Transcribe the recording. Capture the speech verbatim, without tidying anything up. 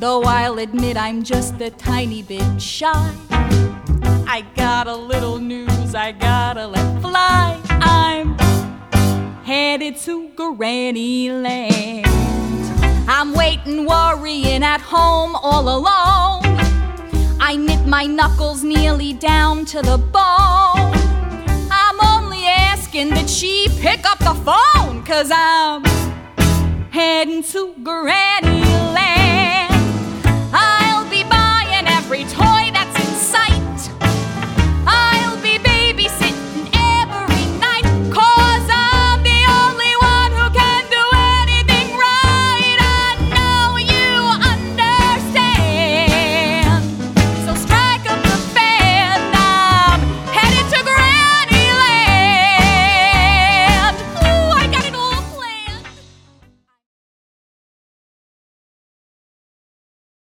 though I'll admit I'm just a tiny bit shy. I got a little news I gotta let fly. I'm headed to Granny Land. I'm waiting, worrying at home all alone. I knit my knuckles nearly down to the bone. I'm only asking that she pick up the phone, 'cause I'm heading to Granny Land.